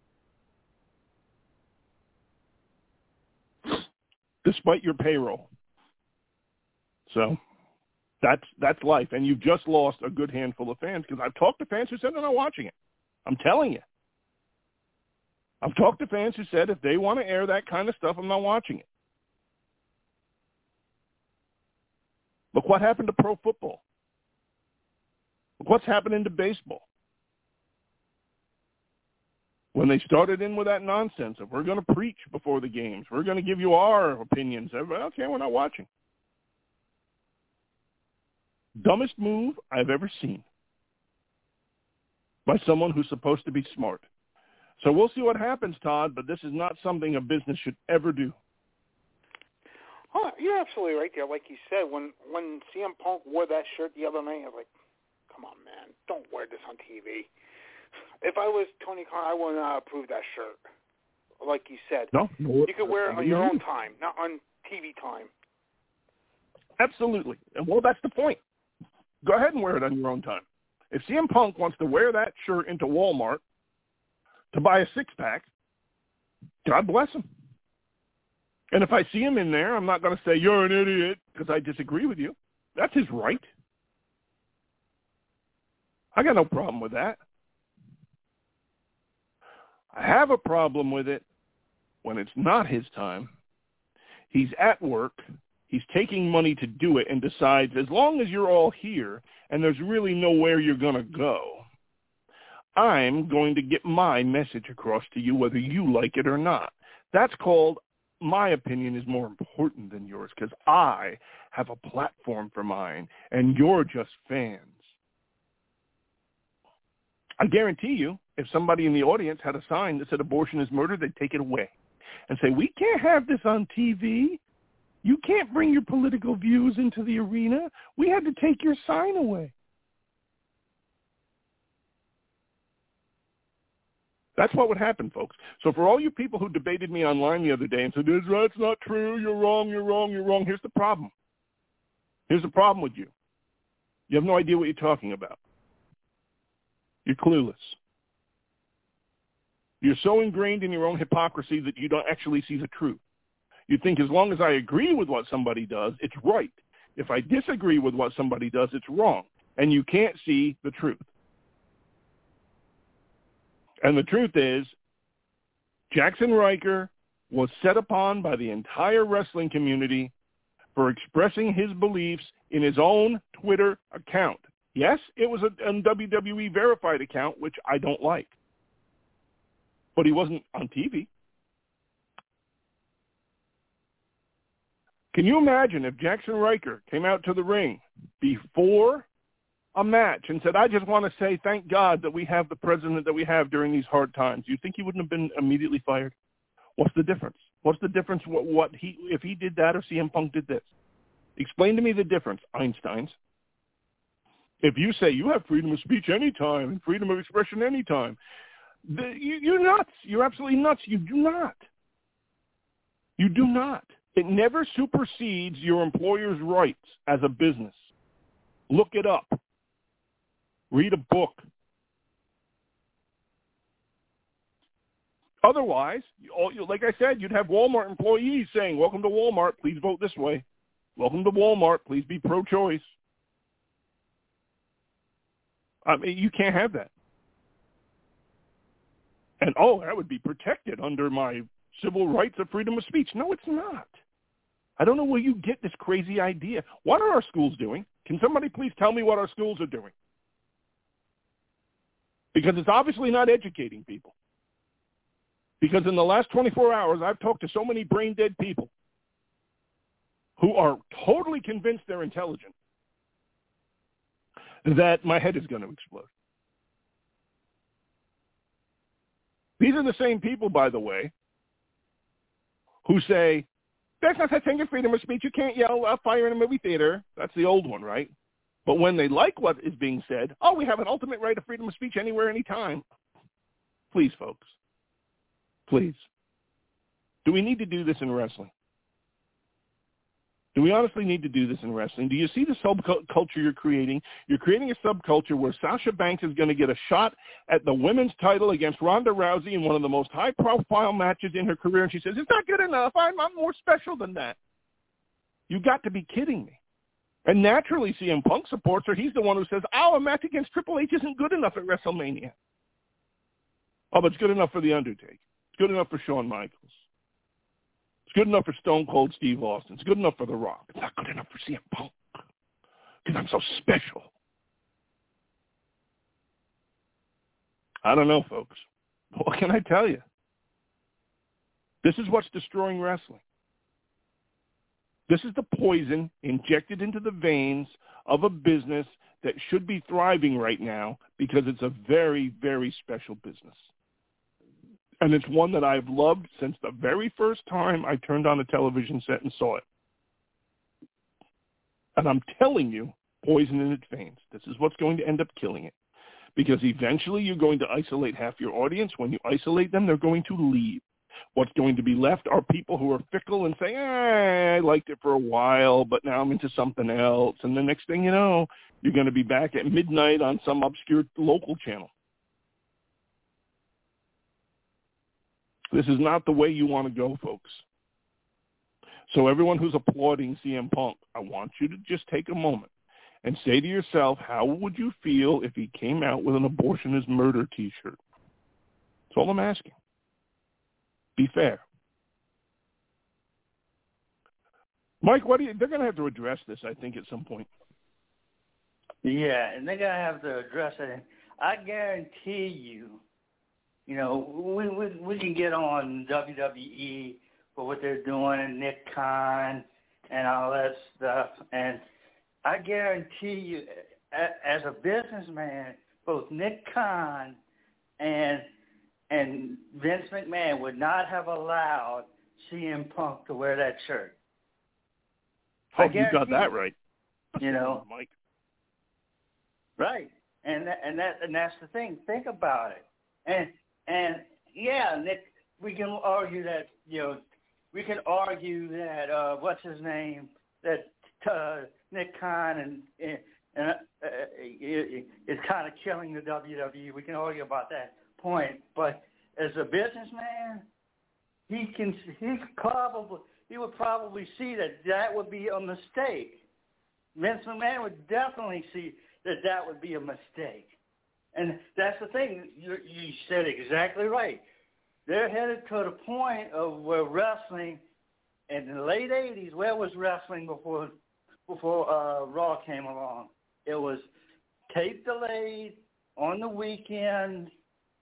Despite your payroll. So that's life. And you've just lost a good handful of fans because I've talked to fans who said they're not watching it. I'm telling you. I've talked to fans who said if they want to air that kind of stuff, I'm not watching it. Look what happened to pro football. Look what's happening to baseball. When they started in with that nonsense of we're going to preach before the games, we're going to give you our opinions. Everybody, okay, we're not watching. Dumbest move I've ever seen by someone who's supposed to be smart. So we'll see what happens, Todd, but this is not something a business should ever do. Oh, you're absolutely right there. Like you said, when CM Punk wore that shirt the other night, I was like, come on, man, don't wear this on TV. If I was Tony Khan, I would not approve that shirt. Like you said. No. You could wear it on your own time, not on TV time. Absolutely. And, well, that's the point. Go ahead and wear it on your own time. If CM Punk wants to wear that shirt into Walmart to buy a six-pack, God bless him. And if I see him in there, I'm not going to say, you're an idiot, because I disagree with you. That's his right. I got no problem with that. I have a problem with it when it's not his time. He's at work. He's taking money to do it and decides as long as you're all here and there's really nowhere you're going to go, I'm going to get my message across to you whether you like it or not. That's called my opinion is more important than yours because I have a platform for mine, and you're just fans. I guarantee you, if somebody in the audience had a sign that said abortion is murder, they'd take it away and say, we can't have this on TV. You can't bring your political views into the arena. We had to take your sign away. That's what would happen, folks. So for all you people who debated me online the other day and said, that's not true, you're wrong, here's the problem. Here's the problem with you. You have no idea what you're talking about. You're clueless. You're so ingrained in your own hypocrisy that you don't actually see the truth. You think as long as I agree with what somebody does, it's right. If I disagree with what somebody does, it's wrong. And you can't see the truth. And the truth is, Jackson Riker was set upon by the entire wrestling community for expressing his beliefs in his own Twitter account. Yes, it was a WWE verified account, which I don't like. But he wasn't on TV. Can you imagine if Jackson Riker came out to the ring before a match and said, I just want to say thank God that we have the president that we have during these hard times? You think he wouldn't have been immediately fired? What's the difference? What's the difference if he did that or CM Punk did this? Explain to me the difference, Einsteins. If you say you have freedom of speech anytime and freedom of expression anytime, you're nuts. You're absolutely nuts. You do not. You do not. It never supersedes your employer's rights as a business. Look it up. Read a book. Otherwise, like I said, you'd have Walmart employees saying, welcome to Walmart, please vote this way. Welcome to Walmart, please be pro-choice. I mean, you can't have that. And, that would be protected under my civil rights of freedom of speech. No, it's not. I don't know where you get this crazy idea. What are our schools doing? Can somebody please tell me what our schools are doing? Because it's obviously not educating people. Because in the last 24 hours, I've talked to so many brain-dead people who are totally convinced they're intelligent that my head is going to explode. These are the same people, by the way, who say, that's not such thing as freedom of speech. You can't yell fire in a movie theater. That's the old one, right? But when they like what is being said, we have an ultimate right of freedom of speech anywhere, anytime. Please, folks. Please. Do we need to do this in wrestling? Do we honestly need to do this in wrestling? Do you see the subculture you're creating? You're creating a subculture where Sasha Banks is going to get a shot at the women's title against Ronda Rousey in one of the most high-profile matches in her career, and she says, it's not good enough. I'm more special than that. You got to be kidding me. And naturally, CM Punk supports her. He's the one who says, a match against Triple H isn't good enough at WrestleMania. But it's good enough for The Undertaker. It's good enough for Shawn Michaels. It's good enough for Stone Cold Steve Austin. It's good enough for The Rock. It's not good enough for CM Punk because I'm so special. I don't know, folks. What can I tell you? This is what's destroying wrestling. This is the poison injected into the veins of a business that should be thriving right now because it's a very, very special business. And it's one that I've loved since the very first time I turned on a television set and saw it. And I'm telling you, poison in its veins. This is what's going to end up killing it. Because eventually you're going to isolate half your audience. When you isolate them, they're going to leave. What's going to be left are people who are fickle and say, I liked it for a while, but now I'm into something else. And the next thing you know, you're going to be back at midnight on some obscure local channel. This is not the way you want to go, folks. So everyone who's applauding CM Punk, I want you to just take a moment and say to yourself, how would you feel if he came out with an abortion is murder T-shirt? That's all I'm asking. Be fair. Mike, they're going to have to address this, I think, at some point. Yeah, and they're going to have to address it. I guarantee you, we can get on WWE for what they're doing, and Nick Khan and all that stuff. And I guarantee you, as a businessman, both Nick Khan and Vince McMahon would not have allowed CM Punk to wear that shirt. Oh, you got that right. You know, Mike. Right, and that's the thing. Think about it, and yeah, Nick. We can argue that we can argue that what's his name, that Nick Khan is kind of killing the WWE. We can argue about that point, but as a businessman, he would probably see that would be a mistake. Vince McMahon would definitely see that would be a mistake, and that's the thing. You said exactly right. They're headed to the point of where wrestling in the late '80s. Where was wrestling before Raw came along? It was tape delayed on the weekend,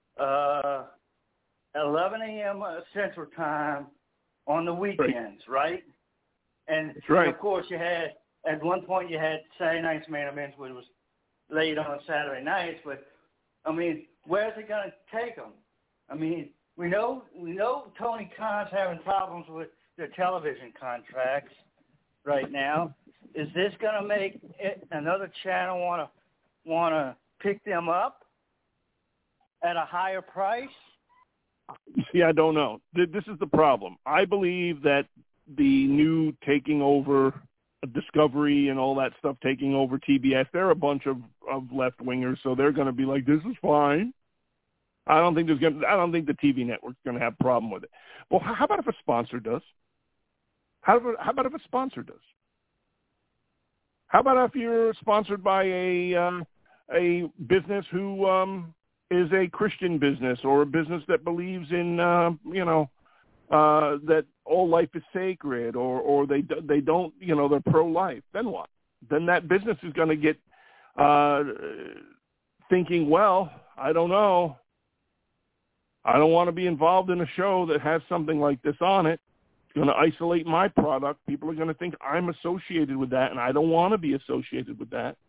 11 a.m. Central Time on the weekends, right? And that's right. Of course, at one point you had Saturday Night's Main Events, which was late on Saturday nights. But I mean, where's it going to take them? I mean, we know Tony Khan's having problems with their television contracts right now. Is this going to make another channel want to pick them up at a higher price? See, I don't know. This is the problem. I believe that the new taking over Discovery and all that stuff, taking over TBS, they're a bunch of left-wingers, so they're going to be like, this is fine. I don't think the TV network's going to have a problem with it. Well, how about if a sponsor does? How about if a sponsor does? How about if you're sponsored by a business who is a Christian business, or a business that believes in that all life is sacred, or they don't, they're pro-life? Then what? Then that business is going to get thinking, well, I don't know. I don't want to be involved in a show that has something like this on it. It's going to isolate my product. People are going to think I'm associated with that, and I don't want to be associated with that.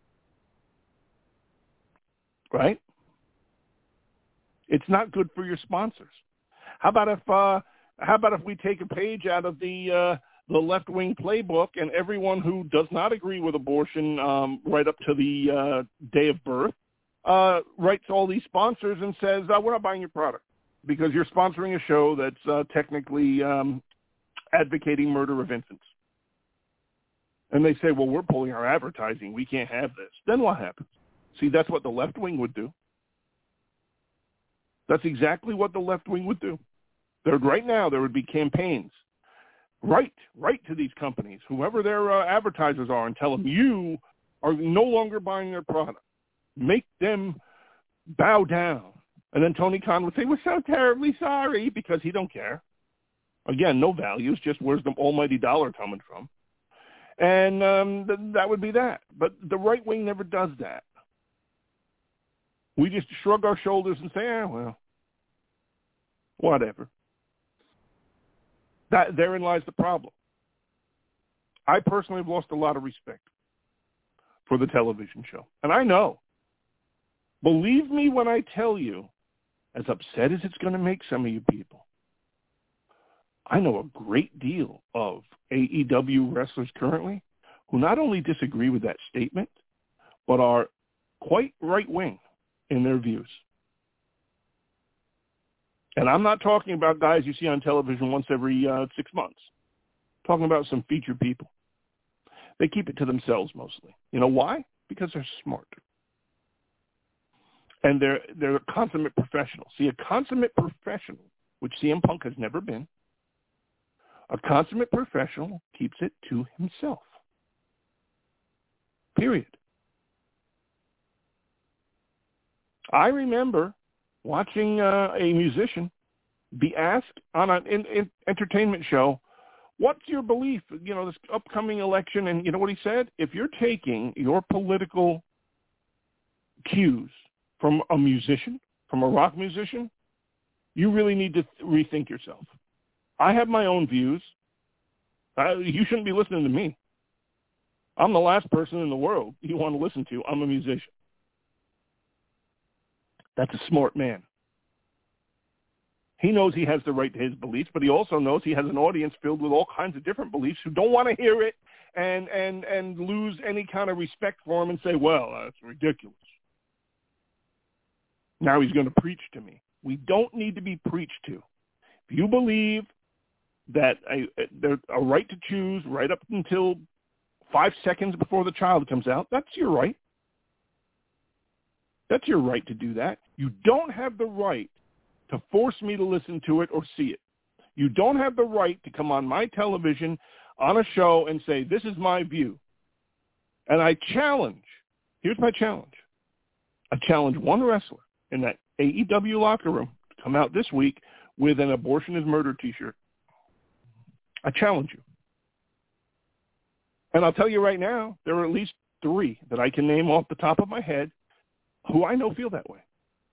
Right? It's not good for your sponsors. How about if we take a page out of the left-wing playbook, and everyone who does not agree with abortion right up to the day of birth writes all these sponsors and says, we're not buying your product because you're sponsoring a show that's technically advocating murder of infants. And they say, well, we're pulling our advertising. We can't have this. Then what happens? See, that's what the left wing would do. That's exactly what the left wing would do. Right now, there would be campaigns. Write to these companies, whoever their advertisers are, and tell them you are no longer buying their product. Make them bow down. And then Tony Khan would say, we're so terribly sorry, because he don't care. Again, no values, just where's the almighty dollar coming from? And that would be that. But the right wing never does that. We just shrug our shoulders and say, well, whatever. Therein lies the problem. I personally have lost a lot of respect for the television show. And I know. Believe me when I tell you, as upset as it's going to make some of you people, I know a great deal of AEW wrestlers currently who not only disagree with that statement, but are quite right-wing in their views. And I'm not talking about guys you see on television once every 6 months. I'm talking about some featured people. They keep it to themselves mostly. You know why? Because they're smart. And they're a consummate professional. See, a consummate professional, which CM Punk has never been, a consummate professional keeps it to himself. Period. I remember watching a musician be asked on an entertainment show, what's your belief, this upcoming election? And you know what he said? If you're taking your political cues from a musician, from a rock musician, you really need to rethink yourself. I have my own views. You shouldn't be listening to me. I'm the last person in the world you want to listen to. I'm a musician. That's a smart man. He knows he has the right to his beliefs, but he also knows he has an audience filled with all kinds of different beliefs who don't want to hear it and lose any kind of respect for him and say, well, that's ridiculous. Now he's going to preach to me. We don't need to be preached to. If you believe that there's a right to choose right up until 5 seconds before the child comes out, that's your right. That's your right to do that. You don't have the right to force me to listen to it or see it. You don't have the right to come on my television on a show and say, this is my view. And I challenge, here's my challenge. I challenge one wrestler in that AEW locker room to come out this week with an abortion is murder t-shirt. I challenge you. And I'll tell you right now, there are at least 3 that I can name off the top of my head who I know feel that way.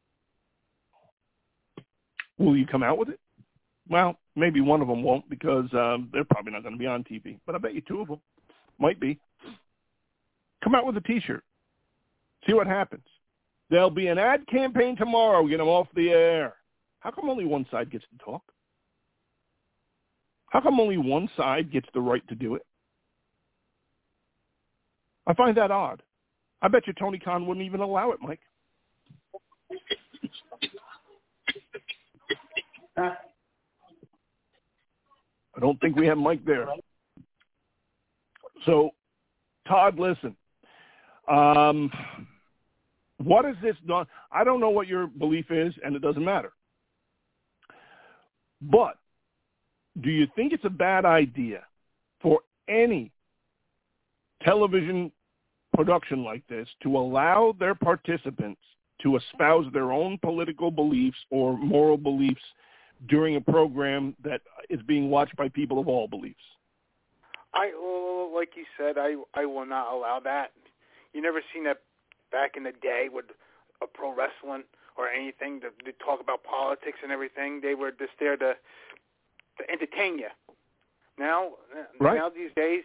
Will you come out with it? Well, maybe one of them won't because they're probably not going to be on TV. But I bet you 2 of them might be. Come out with a T-shirt. See what happens. There'll be an ad campaign tomorrow. Get them off the air. How come only one side gets to talk? How come only one side gets the right to do it? I find that odd. I bet you Tony Khan wouldn't even allow it, Mike. I don't think we have Mike there. So, Todd, listen. What is this done? I don't know what your belief is, and it doesn't matter. But do you think it's a bad idea for any television production like this to allow their participants to espouse their own political beliefs or moral beliefs during a program that is being watched by people of all beliefs? Like you said, I will not allow that. You never seen that back in the day with a pro wrestling or anything to talk about politics and everything. They were just there to entertain you. Now these days,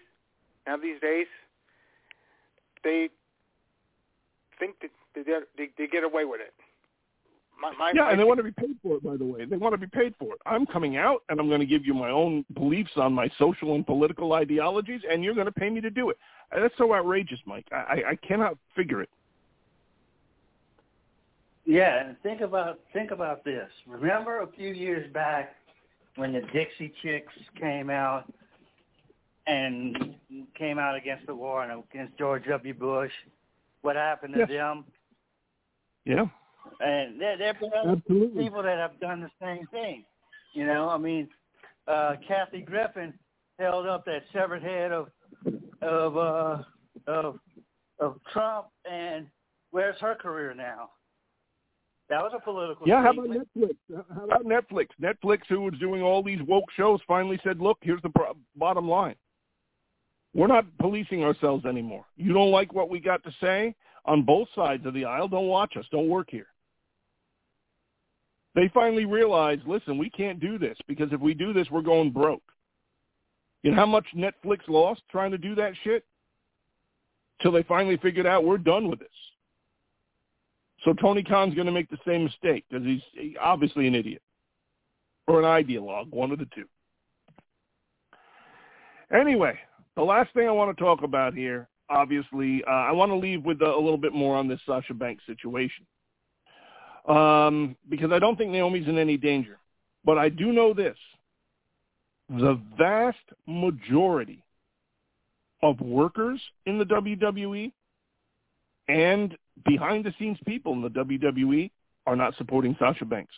they think that they get away with it. And they want to be paid for it, by the way. They want to be paid for it. I'm coming out, and I'm going to give you my own beliefs on my social and political ideologies, and you're going to pay me to do it. That's so outrageous, Mike. I cannot figure it. Yeah, and think about this. Remember a few years back when the Dixie Chicks came out against the war and against George W. Bush? What happened to them? Yeah. And there have been other people that have done the same thing. You know, I mean, Kathy Griffin held up that severed head of Trump, and where's her career now? That was a political statement. How about Netflix? Netflix, who was doing all these woke shows, finally said, look, here's the bottom line. We're not policing ourselves anymore. You don't like what we got to say on both sides of the aisle, don't watch us. Don't work here. They finally realized, listen, we can't do this because if we do this, we're going broke. You know how much Netflix lost trying to do that shit? Till they finally figured out we're done with this. So Tony Khan's going to make the same mistake because he's obviously an idiot or an ideologue, one of the two. Anyway, the last thing I want to talk about here, obviously, I want to leave with a little bit more on this Sasha Banks situation because I don't think Naomi's in any danger. But I do know this. The vast majority of workers in the WWE and behind-the-scenes people in the WWE are not supporting Sasha Banks.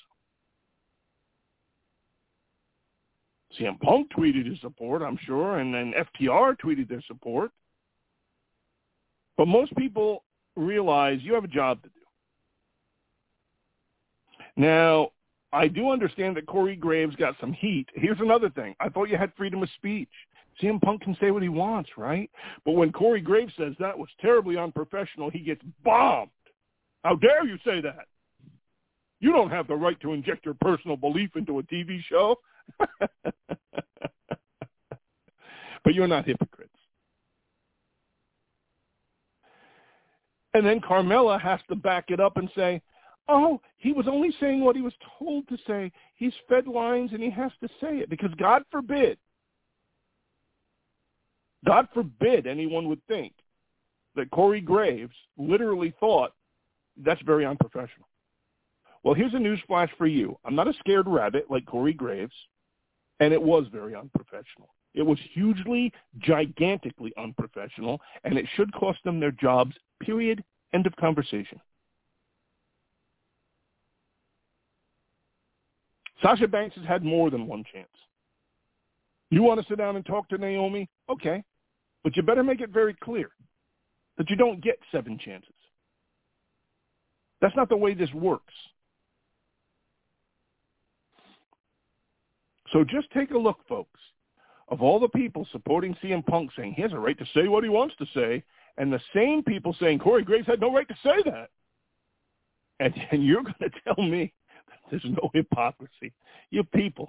CM Punk tweeted his support, I'm sure, and then FTR tweeted their support. But most people realize you have a job to do. Now, I do understand that Corey Graves got some heat. Here's another thing. I thought you had freedom of speech. CM Punk can say what he wants, right? But when Corey Graves says that was terribly unprofessional, he gets bombed. How dare you say that? You don't have the right to inject your personal belief into a TV show. But you're not hypocrites. And then Carmella has to back it up and say, oh, he was only saying what he was told to say. He's fed lines and he has to say it because God forbid anyone would think that Corey Graves literally thought that's very unprofessional. Well, here's a news flash for you. I'm not a scared rabbit like Corey Graves, and it was very unprofessional. It was hugely, gigantically unprofessional, and it should cost them their jobs, period, end of conversation. Sasha Banks has had more than one chance. You want to sit down and talk to Naomi? Okay. But you better make it very clear that you don't get 7 chances. That's not the way this works. So just take a look, folks, of all the people supporting CM Punk saying he has a right to say what he wants to say, and the same people saying Corey Graves had no right to say that. And you're going to tell me that there's no hypocrisy. You people.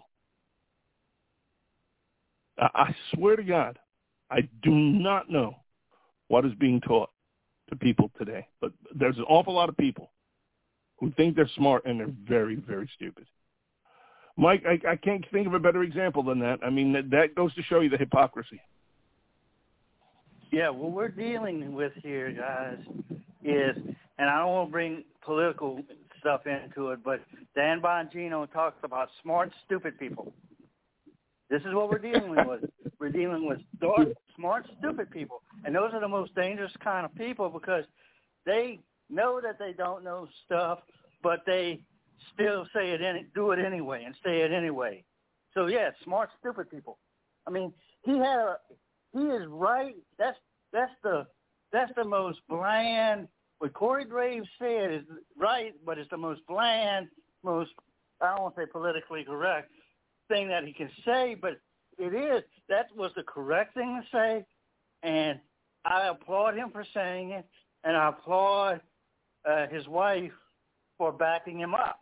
I swear to God, I do not know what is being taught to people today. But there's an awful lot of people who think they're smart and they're very, very stupid. Mike, I can't think of a better example than that. I mean, that goes to show you the hypocrisy. Yeah, what we're dealing with here, guys, is, and I don't want to bring political stuff into it, but Dan Bongino talks about smart, stupid people. This is what we're dealing with. We're dealing with smart, stupid people. And those are the most dangerous kind of people because they know that they don't know stuff, but they still do it anyway and say it anyway. So, yeah, smart, stupid people. I mean, he is right. That's the most bland. What Corey Graves said is right, but it's the most bland, I don't want to say politically correct thing that he can say, but it is. That was the correct thing to say, and I applaud him for saying it, and I applaud his wife for backing him up.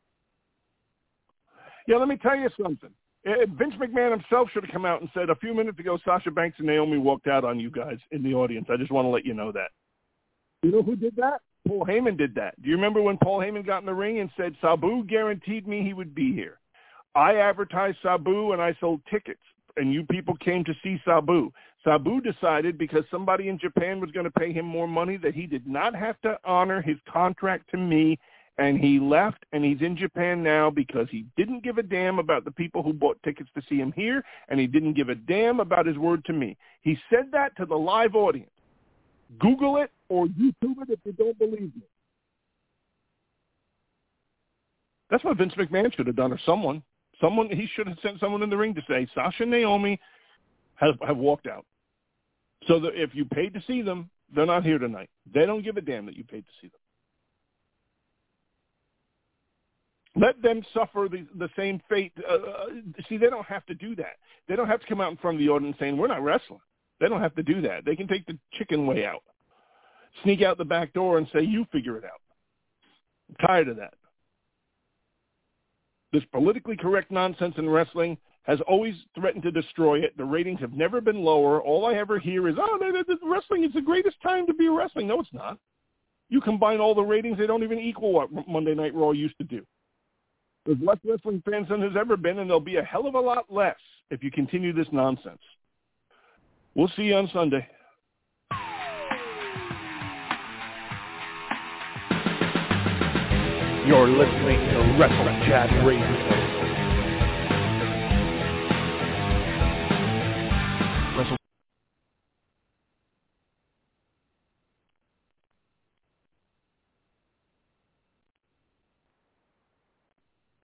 Yeah, let me tell you something. Vince McMahon himself should have come out and said a few minutes ago, Sasha Banks and Naomi walked out on you guys in the audience. I just want to let you know that. You know who did that? Paul Heyman did that. Do you remember when Paul Heyman got in the ring and said, Sabu guaranteed me he would be here? I advertised Sabu and I sold tickets, and you people came to see Sabu. Sabu decided because somebody in Japan was going to pay him more money that he did not have to honor his contract to me, and he left, and he's in Japan now because he didn't give a damn about the people who bought tickets to see him here, and he didn't give a damn about his word to me. He said that to the live audience. Google it or YouTube it if you don't believe me. That's what Vince McMahon should have done, or someone. He should have sent someone in the ring to say, Sasha and Naomi have walked out. So that if you paid to see them, they're not here tonight. They don't give a damn that you paid to see them. Let them suffer the same fate. See, they don't have to do that. They don't have to come out in front of the audience saying, we're not wrestling. They don't have to do that. They can take the chicken way out. Sneak out the back door and say, you figure it out. I'm tired of that. This politically correct nonsense in wrestling has always threatened to destroy it. The ratings have never been lower. All I ever hear is, wrestling is the greatest time to be wrestling. No, it's not. You combine all the ratings, they don't even equal what Monday Night Raw used to do. There's less wrestling fans than there's ever been, and there'll be a hell of a lot less if you continue this nonsense. We'll see you on Sunday. You're listening to Wrestle Chat Radio.